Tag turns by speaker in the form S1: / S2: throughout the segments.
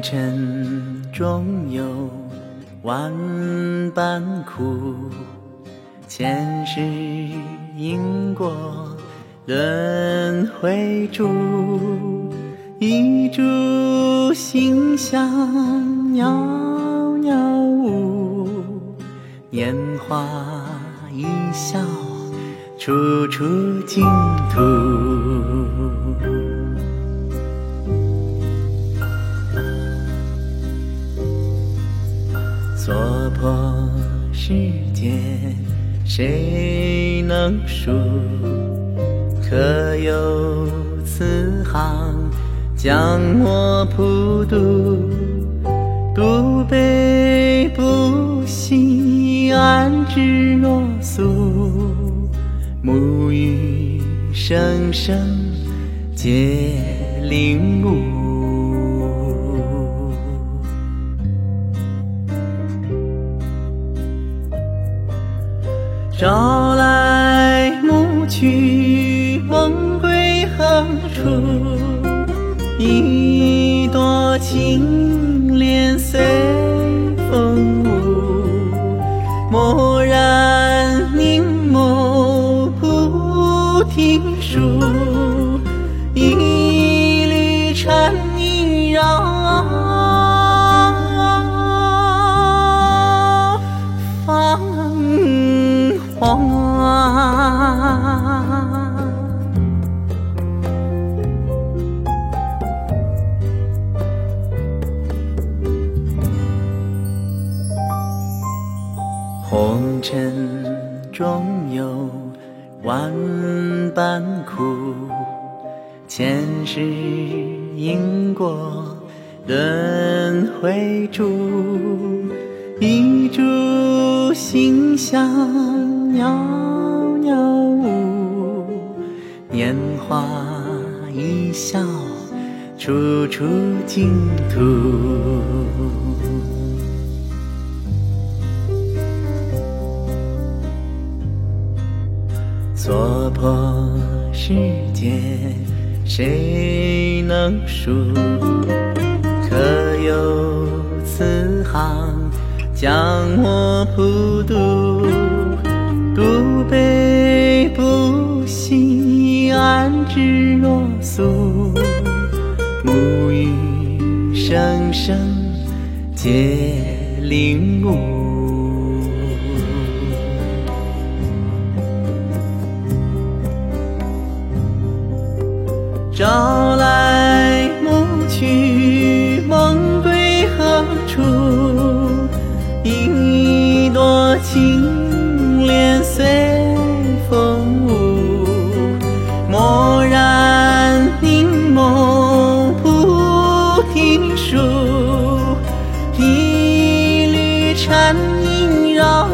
S1: 尘中有万般苦，前世因果轮回住，一株馨香袅袅舞，年华一笑处处净土。娑婆世界谁能数？可有此行将我普渡？独悲不息，安之若素，沐浴生生皆领悟。朝来暮去，梦归何处？一朵青莲随风舞，蓦然凝眸菩提树，一缕禅意绕芳华。红尘中有万般苦，前世因果轮回住，一株馨香袅袅舞，年华一笑处处净土。娑婆世界谁能数？可有此行将我普渡？独悲不息，安之若素，沐浴生生皆领悟。朝来暮去，梦归何处？一朵青莲随风舞，蓦然凝眸菩提树，一缕禅意绕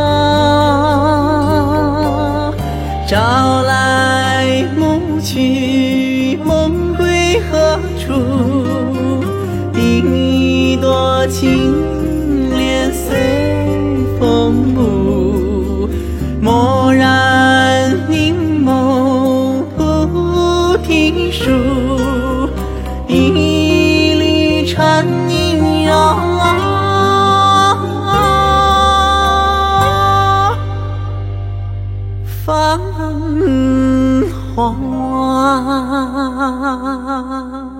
S1: 朝来暮去，梦归何处？一朵青莲随风舞，蓦然凝眸菩提树，一缕禅意绕芳华。